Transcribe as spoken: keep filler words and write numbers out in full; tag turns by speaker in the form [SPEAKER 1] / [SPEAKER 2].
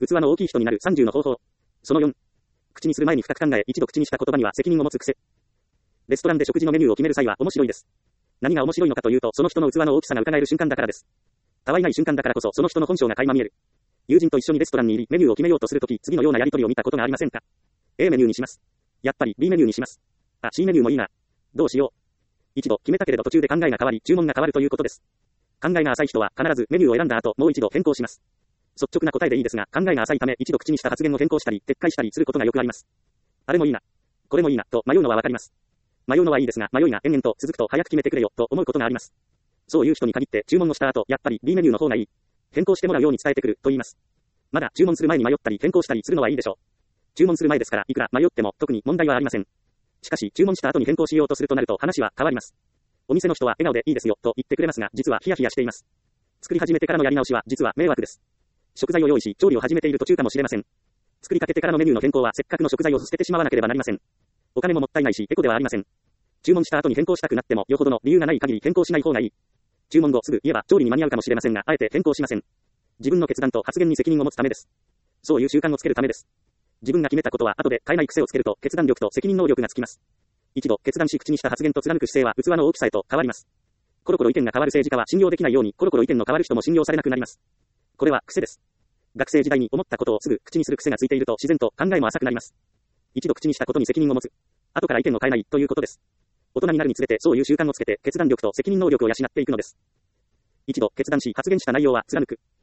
[SPEAKER 1] 器の大きい人になるさんじゅうの方法。そのよん。口にする前に深く考え、一度口にした言葉には責任を持つ癖。レストランで食事のメニューを決める際は面白いです。何が面白いのかというと、その人の器の大きさが伺える瞬間だからです。たわいない瞬間だからこそ、その人の本性が垣間見える。友人と一緒にレストランに入り、メニューを決めようとするとき、次のようなやりとりを見たことがありませんか？ A メニューにします。やっぱり B メニューにします。あ、C メニューもいいな。どうしよう。一度決めたけれど途中で考えが変わり、注文が変わるということです。考えが浅い人は必ずメニューを選んだ後、もう一度変更します。率直な答えでいいですが、考えが浅いため、一度口にした発言を変更したり、撤回したりすることがよくあります。あれもいいな。これもいいな、と迷うのはわかります。迷うのはいいですが、迷いが延々と続くと早く決めてくれよ、と思うことがあります。そういう人に限って注文をした後、やっぱり B メニューの方がいい。変更してもらうように伝えてくる、と言います。まだ注文する前に迷ったり変更したりするのはいいでしょう。注文する前ですから、いくら迷っても特に問題はありません。しかし、注文した後に変更しようとするとなると話は変わります。お店の人は笑顔でいいですよ、と言ってくれますが、実はヒヤヒヤしています。作り始めてからのやり直しは実は迷惑です。食材を用意し、調理を始めている途中かもしれません。作りかけてからのメニューの変更はせっかくの食材を捨ててしまわなければなりません。お金ももったいないし、エコではありません。注文した後に変更したくなっても、よほどの理由がない限り変更しない方がいい。注文後すぐ言えば調理に間に合うかもしれませんが、あえて変更しません。自分の決断と発言に責任を持つためです。そういう習慣をつけるためです。自分が決めたことは後で変えない癖をつけると、決断力と責任能力がつきます。一度決断し口にした発言と貫く姿勢は器の大きさへと変わります。コロコロ意見が変わる政治家は信用できないように、コロコロ意見の変わる人も信用されなくなります。これは癖です。学生時代に思ったことをすぐ口にする癖がついていると自然と考えも浅くなります。一度口にしたことに責任を持つ。後から意見を変えないということです。大人になるにつれてそういう習慣をつけて決断力と責任能力を養っていくのです。一度決断し発言した内容は貫く。